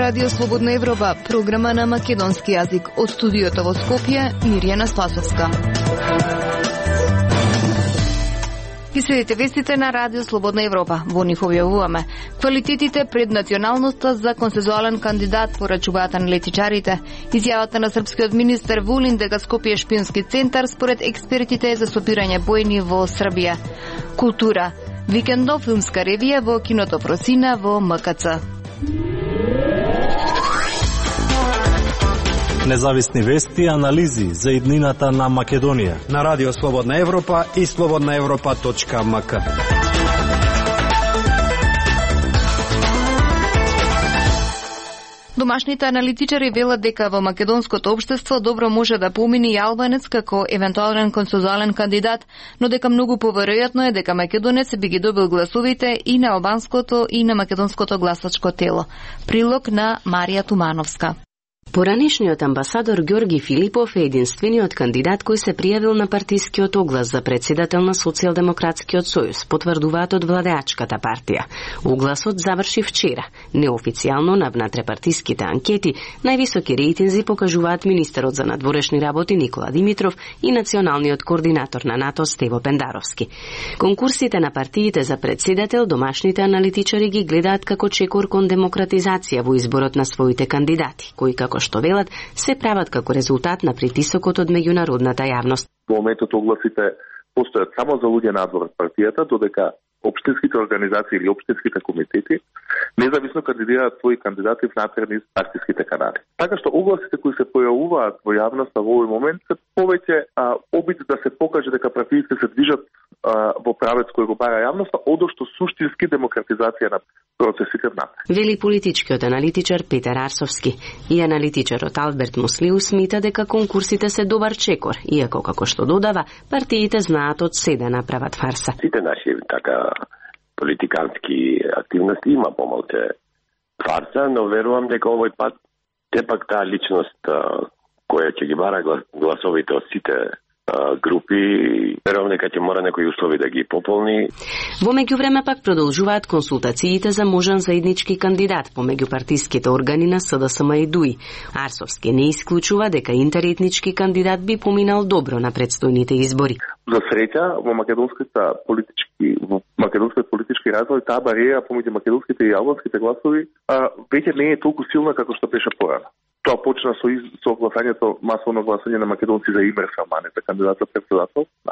Радио Слободна Европа, програма на македонски јазик. Од студиото во Скопје, Мирјана Спасовска. Ги следите вестите на Радио Слободна Европа. Во нив објавуваме квалитетите пред националноста за консензуален кандидат, порачуваат аналитичарите. Изјавата на српскиот министер Вулин дека Скопје е шпионски центар според експертите за стопирање бојни во Србија. Култура. Викендо филмска ревија во киното Просина во МКЦ. Независни вести и анализи за иднината на Македонија на Радио Слободна Европа и slobodnaevropa.mk. Домашните аналитичари велат дека во македонското општество добро може да помине и албанец како евентуален консензуален кандидат, но дека многу поверојатно е дека македонец би ги добил гласовите и на албанското и на македонското гласачко тело. Прилог на Марија Тумановска. Поранешниот амбасадор Ѓорги Филипов е единствениот кандидат кој се пријавил на партискиот оглас за председател на Социјалдемократскиот сојуз, потврдуваат од владеачката партија. Огласот заврши вчера. Неофицијално на внатрепартиските анкети највисоки рейтинзи покажуваат министерот за надворешни работи Никола Димитров и националниот координатор на НАТО Стево Пендаровски. Конкурсите на партиите за председател домашните аналитичари ги гледаат како чекор кон демократизација во изборот на своите кандидати, кои како што велат, се прават како резултат на притисокот од меѓународната јавност. Во моментот огласите постојат само за луѓе надвор од партијата, додека општинските организации или општинските комитети независно кандидираат своји кандидати внатре низ партиските канали. Така што огласите кои се појавуваат во јавноста во овој момент се повеќе обид да се покаже дека партиите се движат во правец кој го бара јавноста, одошто суштински демократизација на процесите внатре. Вели политичкиот аналитичар Петар Арсовски. И аналитичарот Алберт Муслиу смета дека конкурсите се добар чекор, иако како што додава, партиите знаат од се да направат фарса. Сите наши политикански активности има помалку фарса, но верувам дека овој пат тепак таа личност која ќе ги бара гласовите од сите групи, верувам дека ќе мора некои услови да ги пополни. Во меѓувреме пак продолжуваат консултациите за можен заеднички кандидат помеѓу партиските органи на СДСМ и ДУИ. Арсовски не исклучува дека интеретнички кандидат би поминал добро на предстојните избори. За среќа, во македонскиот политички развој, таа бариера помеѓу македонските и албанските гласови веќе не е толку силна како што беше порано. Тоа почна со гласањето, масовно гласање на македонци за Имер Салмани, за кандидат за председател на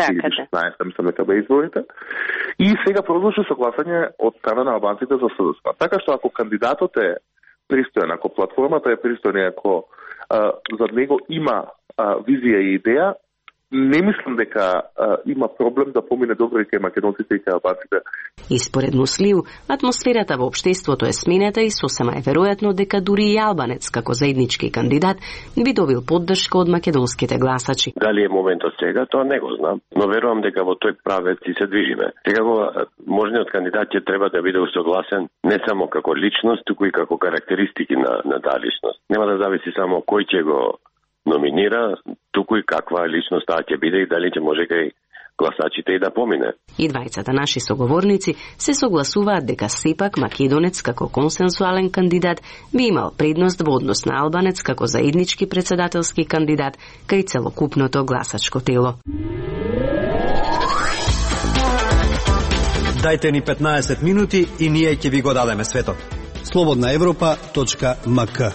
2016 изборите. И сега продолжи со гласање од страна на албанците за СДСМ. Така што ако кандидатот е пристоен, ако платформата е пристојна, ако за него има визија и идеја, не мислам дека има проблем да помине добро и кај македонците и кај албанците. И според Муслиу, атмосферата во општеството е сменета и сосема е веројатно дека дури и албанец како заеднички кандидат би добил поддршка од македонските гласачи. Дали е моментот сега, тоа не го знам, но верувам дека во тој правец и се движиме. Секако можниот кандидат ќе треба да биде усогласен не само како личност, туку и како карактеристики на таа личност. Нема да зависи само кој ќе го номинира, туку и каква личност таа ќе биде и дали ќе може кај гласачите и да помине. И двајцата наши соговорници се согласуваат дека сепак македонец како консенсуален кандидат би имал предност во однос на албанец како заеднички председателски кандидат кај целокупното гласачко тело. Дајте ни 15 минути и ние ќе ви го дадеме светот. slobodnaevropa.mk.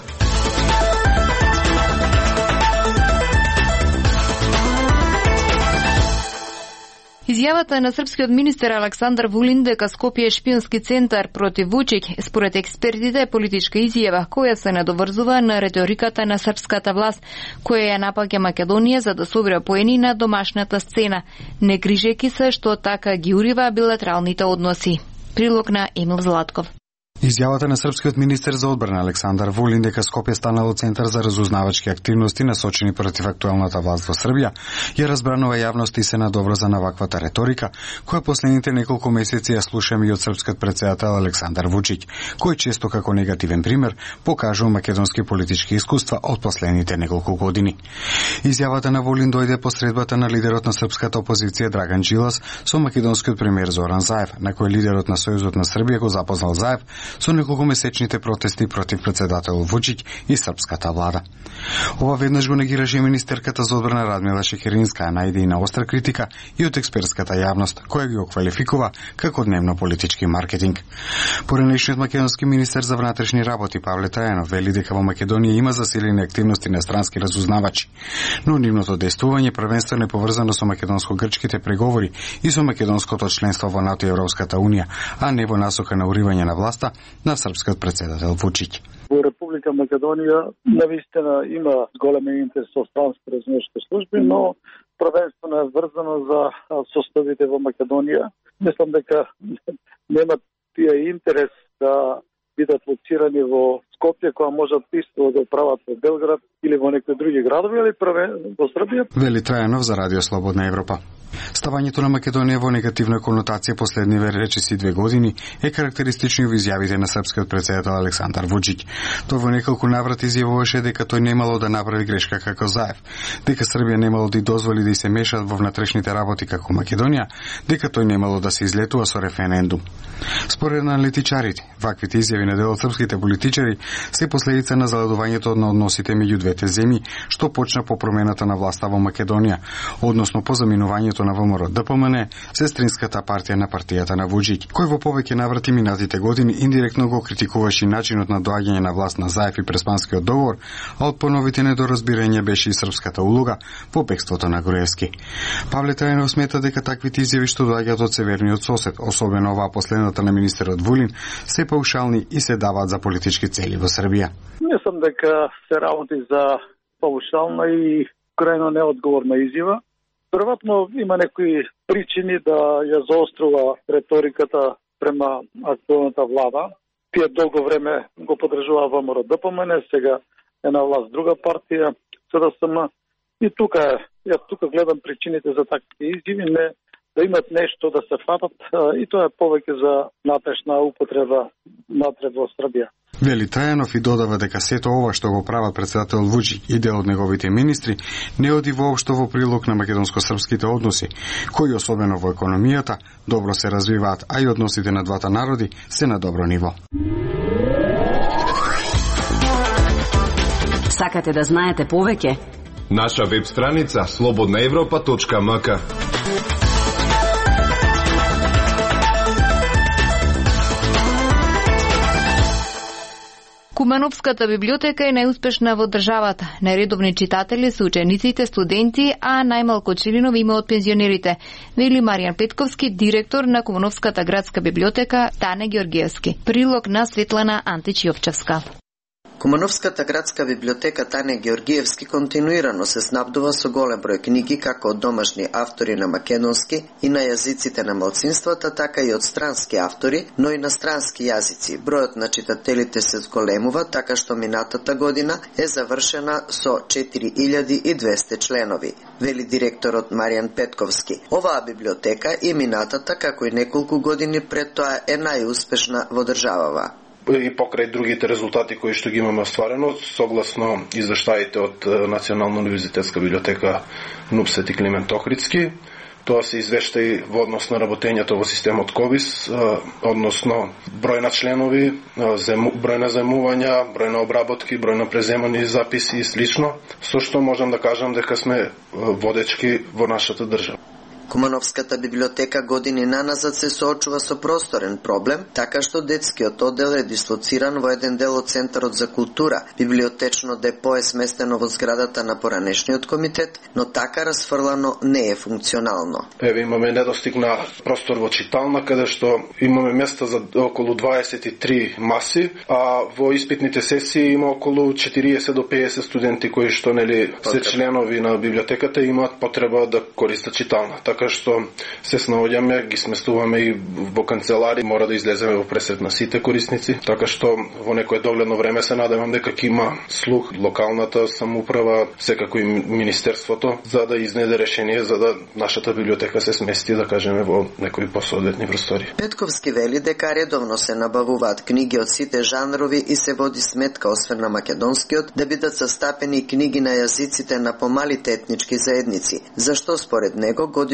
Изјавата на српскиот министер Александар Вулин дека Скопје е шпионски центар против Вучик, според експертите е политичка изјава која се надоврзува на реториката на српската власт, која ја напаѓа Македонија за да собира поени на домашната сцена, не грижејќи се што така ги урива билатералните односи. Прилог на Емил Златков. Изјавата на српскиот министер за одбрана Александар Вулин дека Скопје станало центар за разузнавачки активности насочени против актуелната власт во Србија, ја разбранува јавност и се надоврза на ваквата реторика, која последните неколку месеци ја слушаме и од српскиот претседател Александар Вучиќ, кој често како негативен пример покажува македонски политички искуства од последните неколку години. Изјавата на Вулин дојде по средбата на лидерот на српската опозиција Драган Джилас со македонскиот премиер Зоран Заев, на кој лидерот на Сојузот на Србија го запознал Заев со неколкумесечните протести против председател Вучиќ и српската влада. Ова веднаш го негираше министерката за одбрана Радмила Шекеринска, најде и на остра критика и од експертската јавност, која ги оквалификува како дневно-политички маркетинг. Поранешниот македонски министер за внатрешни работи Павле Трајанов вели дека во Македонија има засилени активности на странски разузнавачи, но нивното действување првенствено е поврзано со македонско-грчките преговори и со македонското членство во НАТО и Европската унија, а не во насока на уривање на власта на српскиот председател Вучиќ. Во Република Македонија навистина има голем интерес со странски разузнавачки служби, но првенствено е врзано за составите во Македонија. Мислам дека нема тие интерес да бидат лоцирани во Скопје, која можат исто да прават во Белград или во некои други градови, или во Србија. Вели Трајанов за Радио Слободна Европа. Ставањето на Македонија во негативна конотација последниве речиси 2 години е карактеристично во изјавите на српскиот председател Александар Вучиќ. Тој во неколку наврати изјавуваше дека тој немало да направи грешка како Заев, дека Србија немало да дозволи да се мешаат во внатрешните работи како Македонија, дека тој немало да се излетува со референдум. Според аналитичарите, ваквите изјави на дел од српските политичари се последица на заладувањето на односите меѓу двете земји, што почна по промената на власта во Македонија, односно по заминувањето на ВМРО ДПМН, сестринската партија на партијата на Вучиќ, кој во повеќе наврати минатите години индиректно го критикуваше начинот на доаѓање на власт на Заев и Преспанскиот договор, а од поновите недоразбирања беше и српската улога во бегството на Груевски. Павле Трајанов смета дека таквите изјави што доаѓаат од северниот сосед, особено оваа последната на министерот Вулин, се паушални и се даваат за политички цели во Србија. Мислам дека се работи за паушална и крајно неодговорна изјава. Веројатно има некои причини да ја заострува реториката према актуелната влада. Тие долго време го поддржува ВМРО ДПМН, сега е на власт друга партија, СДСМ. И тука гледам причините за такви изјави, не да имат нешто да се фатат, и тоа е повеќе за натрешна употреба натреб во Србија. Вели Трајанов и додава дека сето ова што го прават председател Вучиќ и дел од неговите министри не оди воопшто во прилог на македонско-српските односи, кои особено во економијата добро се развиваат, а и односите на двата народи се на добро ниво. Сакате да знаете повеќе? Наша веб страница slobodnaevropa.mk. Кумановската библиотека е најуспешна во државата. Најредовни читатели се учениците, студенти, а најмалку членови има од пензионерите, вели Маријан Петковски, директор на Кумановската градска библиотека Тане Георгиевски. Прилог на Светлана Антич-Јовчевска. Кумановската градска библиотека Тане Георгиевски континуирано се снабдува со голем број книги како од домашни автори на македонски и на јазиците на малцинствата, така и од странски автори, но и на странски јазици. Бројот на читателите се зголемува, така што минатата година е завршена со 4200 членови, вели директорот Маријан Петковски. Оваа библиотека и минатата, како и неколку години пред тоа, е најуспешна во државава. И покрај другите резултати кои што ги имаме остварено, согласно извештаите од Национална универзитетска библиотека НУП Свети Климент Охридски, тоа се извештаи во однос на работењето во системот КОВИС, односно број на членови, број на заемувања, број на обработки, број на преземани записи и слично, со што можам да кажам дека сме водечки во нашата држава. Кумановската библиотека години наназад се соочува со просторен проблем, така што детскиот оддел е дислоциран во еден дел од Центарот за култура. Библиотечно депо е сместено во зградата на поранешниот комитет, но така расфрлано не е функционално. Еве имаме недостиг на простор во читална, каде што имаме места за околу 23 маси, а во испитните сесии има околу 40 до 50 студенти кои што се членови на библиотеката и имаат потреба да користат читална. Така што се снаоѓаме, ги сместуваме и во канцелари, мора да излеземе во пресред на сите корисници, така што во некое догледно време се надевам дека ќе има слух локалната самоуправа, секако и министерството, за да изнеде решение за да нашата библиотека се смести, да кажеме, во некои посоодветни простори. Петковски вели дека редовно се набавуваат книги од сите жанрови и се води сметка, освен на македонскиот, да бидат состапени книги на јазиците на помалите етнички заедници, зашто според него годишно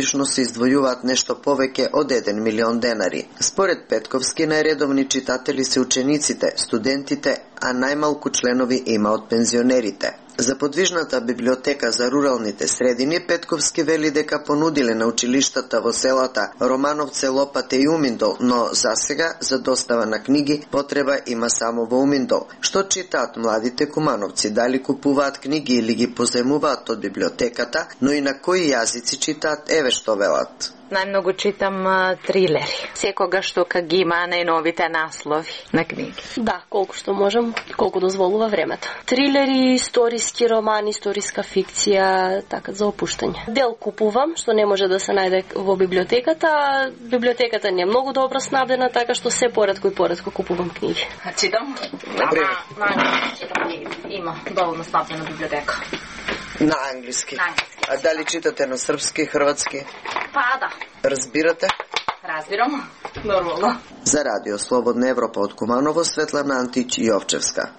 месечно се издвојуваат нешто повеќе од 1 милион денари. Според Петковски, најредовни читатели се учениците, студентите, а најмалку членови има од пензионерите. За подвижната библиотека за руралните средини, Петковски вели дека понудиле на училиштата во селата Романовце, Лопате и Уминдол, но засега за достава на книги потреба има само во Уминдол. Што читаат младите кумановци, дали купуваат книги или ги поземуваат од библиотеката, но и на кои јазици читаат, еве што велат. Најмногу читам трилери. Секогаш што ги има најновите наслови на книги. Да, колку што можам, колку дозволува времето. Трилери, историски романи, историска фикција, така за опуштање. Дел купувам, што не може да се најде во библиотеката. Библиотеката не е многу добро снабдена, така што се поретко и поретко купувам книги. Читам? Читам книги. Има доволно снабдена библиотека. На англиски. А дали читате на српски, хрватски? Па да. Разбирате? Разбирам. Нормално. За Радио Слободна Европа од Куманово, Светлана Антич Јовчевска.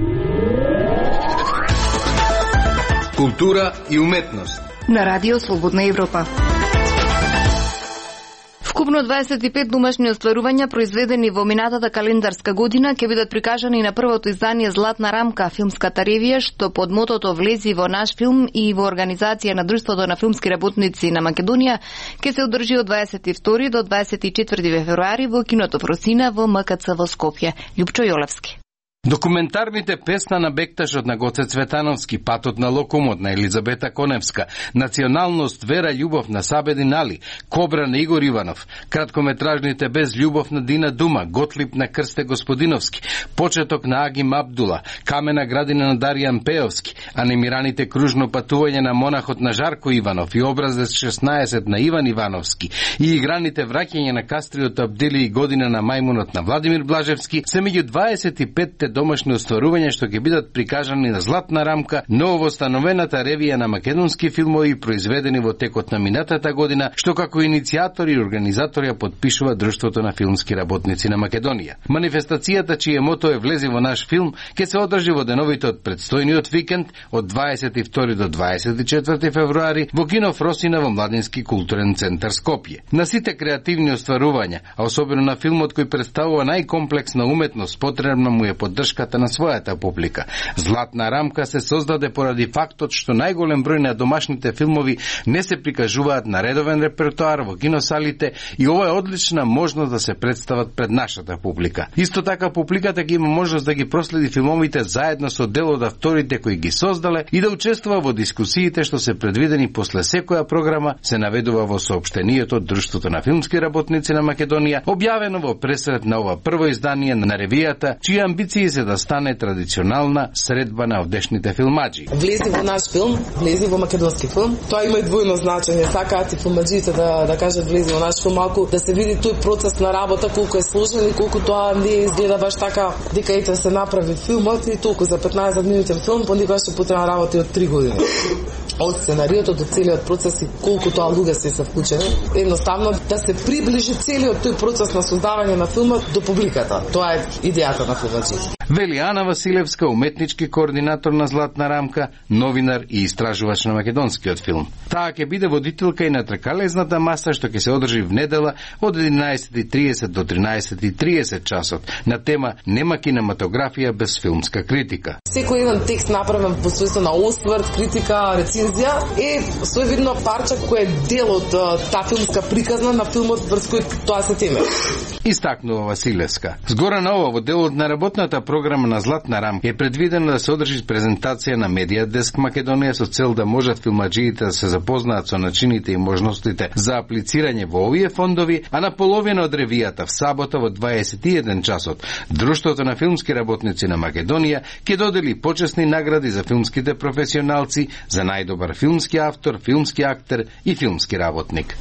Култура и уметност. На Радио Слободна Европа. Вкупно 25 домашни остварувања произведени во минатата календарска година ќе бидат прикажани на првото издание Златна рамка, филмската ревија, што под мотото Влези во наш филм и во организација на Друштвото на филмски работници на Македонија ќе се одржи од 22 до 24 февруари во киното Фросина во МКЦ во Скопје. Љупчо Јолевски. Документарните песна на Бекташот на Гоце Цветановски, Патот на локумот на Елизабета Коневска, Националност, вера, љубов на Сабедин Али, Кобра на Игор Иванов, краткометражните Без љубов на Дина Дума, Готлип на Крсте Господиновски, Почеток на Агим Абдула, Камена градина на Даријан Пеовски, анимираните Кружно патување на монахот на Жарко Иванов и Образец 16 на Иван Ивановски и играните Враќање на Кастриот Абдили и Година на мајмунот на Владимир Блажевски се меѓу 25 домашни остварувања што ќе бидат прикажани на Златна рамка, новостановената ревија на македонски филмови произведени во текот на минатата година, што како иницијатори и организатори ја подпишува Друштвото на филмски работници на Македонија. Манифестацијата, чие мото е Влези во наш филм, ќе се одржи во деновите од предстојниот викенд од 22 до 24 февруари во кино Фросина во Младински културен центар Скопје. На сите креативни остварувања, а особено на филмот кој представува најкомплексна уметност, потребна му е поддршката на својата публика. Златна рамка се создаде поради фактот што најголем број на домашните филмови не се прикажуваат на редовен репертоар во киносалите и ова е одлична можност да се представат пред нашата публика. Исто така публиката ќе има можност да ги проследи филмовите заедно со дел од авторите кои ги создале и да учествува во дискусиите што се предвидени после секоја програма, се наведува во соопштението од Друштвото на филмски работници на Македонија, објавено во пресред на ова прво издание на ревијата, чии амбиции се да стане традиционална средба на овдешните филмаджи. Влези во наш филм, влези во македонски филм. Тоа има и двојно значење. Сакаат и филмаджите да кажат влези во наш филм, малку да се види тој процес на работа, колку е сложен и колку тоа не изгледа баш така дека ете се направи филмот и толку за 15 минутен филм, понекогаш се потребна работа од 3 години. Од сценариото до целиот процес и колку тоа луѓе се вклучени. Едноставно да се приближи целиот тој процес на создавање на филмот до публиката. Тоа е идејата на филмаджите. Вели Ана Василевска, уметнички координатор на Златна рамка, новинар и истражувач на македонскиот филм. Таа ќе биде водителка и на тркалезната маса што ќе се одржи в недела од 11:30 до 13:30 часот на тема Нема кинематографија без филмска критика. Секој еден текст направен во својство на осврт, критика, рецензија е своевидно парче кој е дел од таа филмска приказна на филмот врз кој тоа се теме. Истакнува Василевска. Згора на ова, во делот на работната програма на Златна рамка е предвидено да се одржи презентација на Медиа Деск Македонија со цел да можат филмаджиите да се запознаат со начините и можностите за аплицирање во овие фондови, а на половина од ревијата в сабота во 21 часот Друштвото на филмски работници на Македонија ќе додели почесни награди за филмските професионалци, за најдобар филмски автор, филмски актер и филмски работник.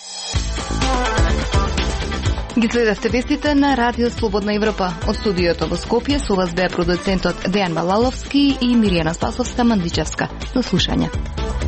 Ги следевте вестите на Радио Слободна Европа. Од студиото во Скопје со вас беа продуцентот Дејан Балаловски и Миријана Спасовска Мандичевска. До слушање.